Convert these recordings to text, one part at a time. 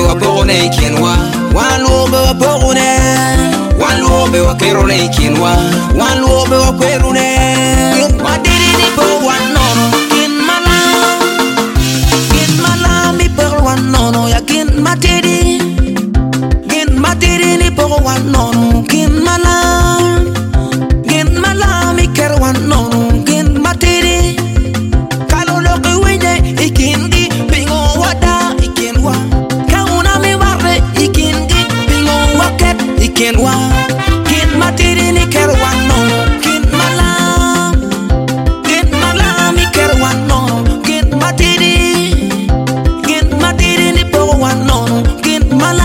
wa pogone ikenwa wan luo be wa pogone wan luo be wa kerone ikenwa wan luo be wa kwerune madiri ni po wan nono kin mala mi po wan nono ya kin matiri ni po wan nono kin mala mi ker wan nono kin matiri kalo lo ke wije ikindi pingo wada ikenwa kauna mi warre ikindi pingo waket ikenwa kin matiri ni ker wan nono kin mala mi ker wan nono kin matiri ni po wan nono kin mala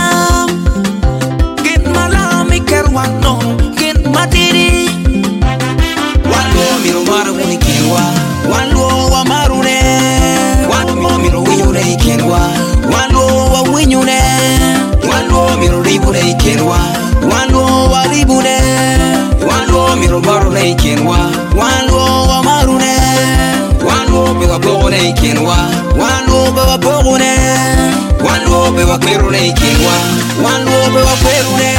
mi ker wan nono kin matiri walo miro maro ni kenwa walo wa marune walo miro winyune ikenwa walo wa winyune walo miro ribune ikenwa walo wa ribune walo miro maro na ikenwa walo wa marune walo be wa pogone ikenwa walo be wa pogone walo be wa kerune ikenwa walo be wa kerune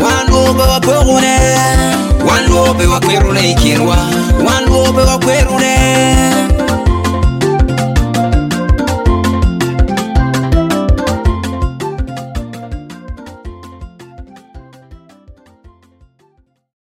Wan luo be wa kwerune ikenwa wan luo be wa kwerune